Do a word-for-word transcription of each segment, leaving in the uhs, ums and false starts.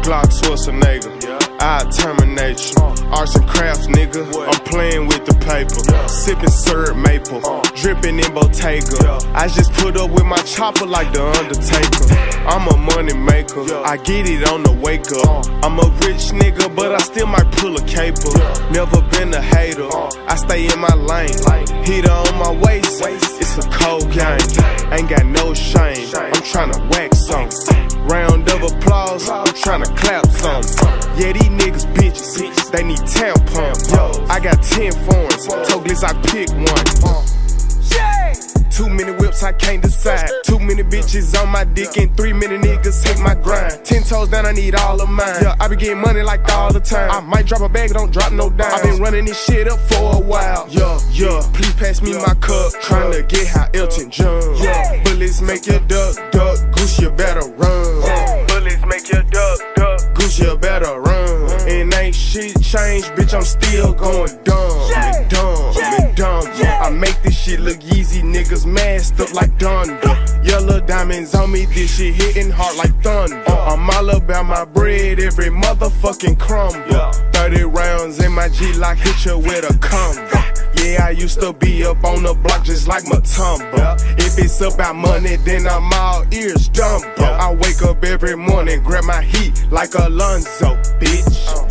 Glock Schwarzenegger. I terminate you. Arts and crafts, nigga. I'm playing with the paper. Sipping syrup maple. Dripping in Bottega. I just put up with my chopper like the Undertaker. I'm a money maker. I get it on the wake up. I'm a rich nigga, but I still might pull a caper. Never been a hater. I stay in my lane. Heater on my waist. It's a cold game. Ain't got no shame. I'm tryna wax some. Round of applause. I'm tryna clap some. Yeah, these niggas bitches. They need tampons. Yo, I got ten foreigns. Told Glitz I pick one. Too many whips, I can't decide. Too many bitches on my dick and three many niggas hit my grind. Ten toes down, I need all of mine. Yeah, I be getting money like all the time. I might drop a bag, don't drop no dime. I been running this shit up for a while. Yeah, yeah, please pass me my cup. Tryna get how Elton John. Yeah, bullets make you duck, duck. Goose, you better run. Bullets make you duck, duck. Goose, you better run. And ain't shit changed, bitch, I'm still going dumb. And dumb, and dumb. I make this shit look easy, niggas masked up like thunder. Yellow diamonds on me, this shit hitting hard like thunder. I'm all about my bread, every motherfucking crumble. Thirty rounds in my G-Lock, hit you with a combo. Yeah, I used to be up on the block just like Matumbo. If it's about money, then I'm all ears dumbo. I wake up every morning, grab my heat like Alonzo, bitch.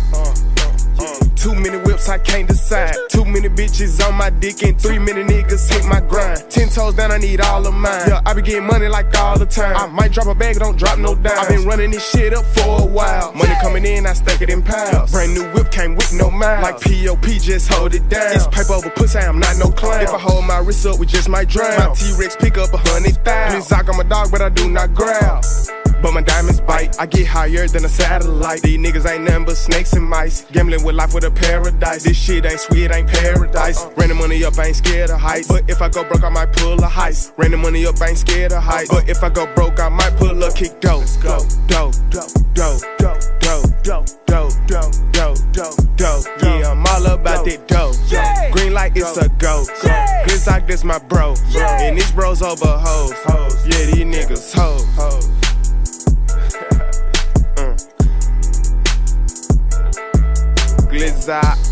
Too many whips, I can't decide. Too many bitches on my dick and three many niggas hit my grind. Ten toes down, I need all of mine. Yeah, I be getting money like all the time. I might drop a bag, don't drop no dime. I been running this shit up for a while. Money coming in, I stack it in piles. Brand new whip came with no miles. Like P O P, just hold it down. It's paper over pussy, I'm not no clown. If I hold my wrist up, we just might drown. My T-Rex pick up a hundred thousand. Glizzock, I'm a dog, but I do not growl. But my diamonds bite, I get higher than a satellite. These niggas ain't nothing but snakes and mice. Gambling with life with a paradise. This shit ain't sweet, ain't paradise. Ran the money up, I ain't scared of heights. But if I go broke, I might pull a heist. Ran the money up, I ain't scared of heights. But if I go broke, I might pull a kick dough. Go, dough, dough, dough, dough, dough, dough, dough, dough, dough, dough. Yeah, I'm all about that dough. Green light, it's a go. Glizzock, this my bro. And these bros over hoes. Yeah, these niggas hoes. Glizzock.